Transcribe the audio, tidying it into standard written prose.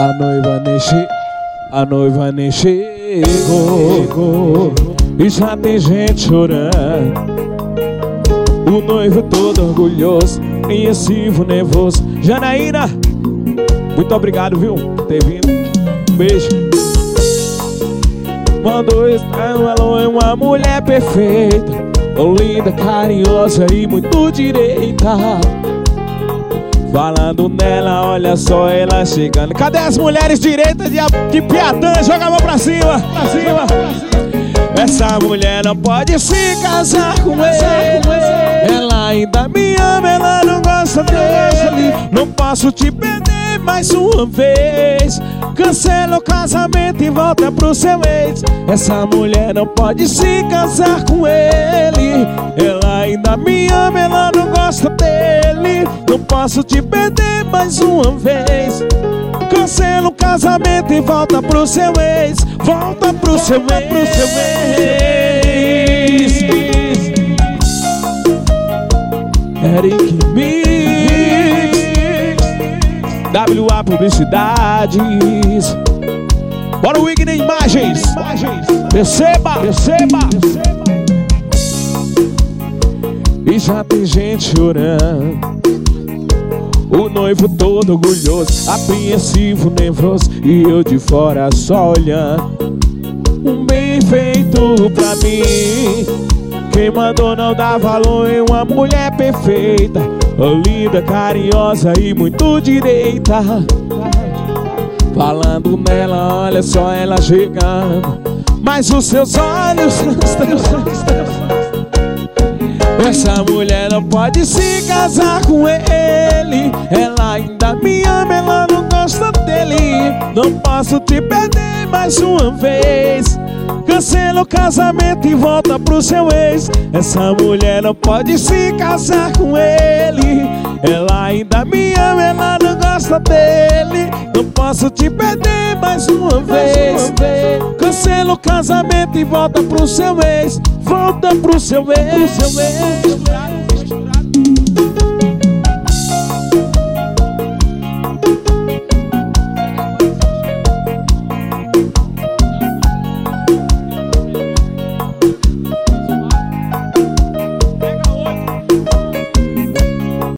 A noiva nem chegou e já tem gente chorando. O noivo todo orgulhoso, apreensivo, nervoso. Janaína, muito obrigado, viu, por ter vindo. Um beijo. Mandou estar, ela é uma mulher perfeita, linda, carinhosa e muito direita. Falando nela, olha só ela chegando. Cadê as mulheres direitas de Piatã? Joga a mão pra cima, pra cima. Essa mulher não pode se casar com ele. Ela ainda me ama, ela não gosta dele. Não posso te perder mais uma vez. Cancela o casamento e volta pro seu ex. Essa mulher não pode se casar com ele. Ela ainda me ama, ela não gosta dele. Não posso te perder mais uma vez. Cancela o casamento e volta pro seu ex. Volta pro seu ex, pro seu ex. Eric Mix, WA Publicidades. Bora o Wigner Imagens. Receba, receba. E já tem gente chorando. O noivo todo orgulhoso, apreensivo, nervoso, e eu de fora só olhando. Um bem feito pra mim. Quem mandou não dá valor em uma mulher perfeita, linda, carinhosa e muito direita. Falando nela, olha só ela chegando. Mas os seus olhos essa mulher não pode se casar com ele. Ela ainda me ama, ela não gosta dele. Não posso te perder mais uma vez. Cancela o casamento e volta pro seu ex. Essa mulher não pode se casar com ele. Ela ainda me ama, ela não gosta dele. Não posso te perder mais uma vez. Cancela o casamento e volta pro seu ex. Volta pro seu ex.